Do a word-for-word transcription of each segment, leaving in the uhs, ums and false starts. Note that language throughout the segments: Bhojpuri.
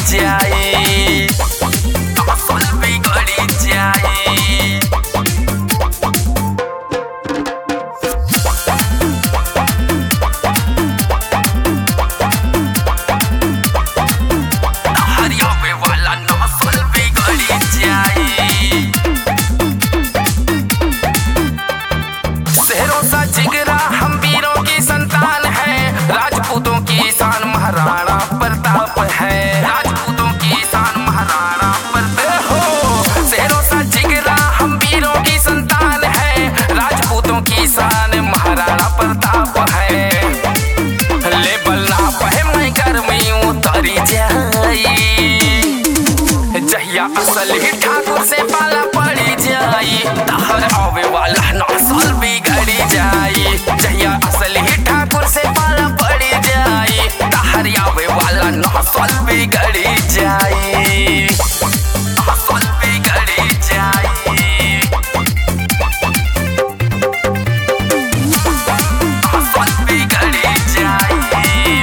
जाई, नस्ल बिगड़ जाई। हरियावे वाला नस्ल बिगड़ जाई। शेरों सा जिगरा हम वीरों की संतान है, राजपूतों की शान महाराणा प्रताप है, राजपूतों की शान महाराणा प्रताप हो। शेरों सा जिगरा हम वीरों की संतान है, राजपूतों की शान महाराणा प्रताप है। लेबल ना पहे मैं गर्मी उतरी जाई, जहिया असल ही ठाकुर से पाला पड़ी जाई, तहर आवे वाला नस्ल बिगड़ जाई। जहिया असल ही ठाकुर से पाला पड़ी जाई, तहर आवे वाला नस्ल बिगड़ जाई, नस्ल बिगड़ जाई, नस्ल बिगड़ जाई।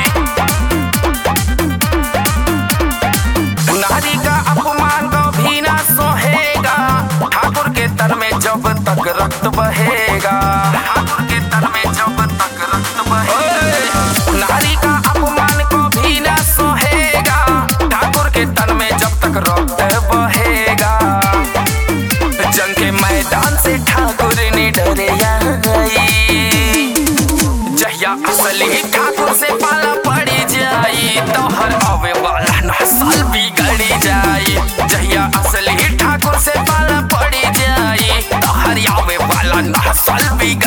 नारी का अपमान कभी ना सोहेगा, ठाकुर के तर में जब तक रक्त बहेगा, ठाकुर के तर में जब तक रक्त बहेगा। नारी का अपमान कभी ना सोहेगा, ठाकुर के तन में जब तक रक्त बहेगा। जंग के मैदान से ठाकुर ने डरे आई, जहिया असली ठाकुर से पाला पड़ी जाई, तो हर आवे वाला नस्ल बिगड़ जाई। जहिया असली ठाकुर से पाला पड़ी जाई, तो हर आवे वाला नस्ल बिगड़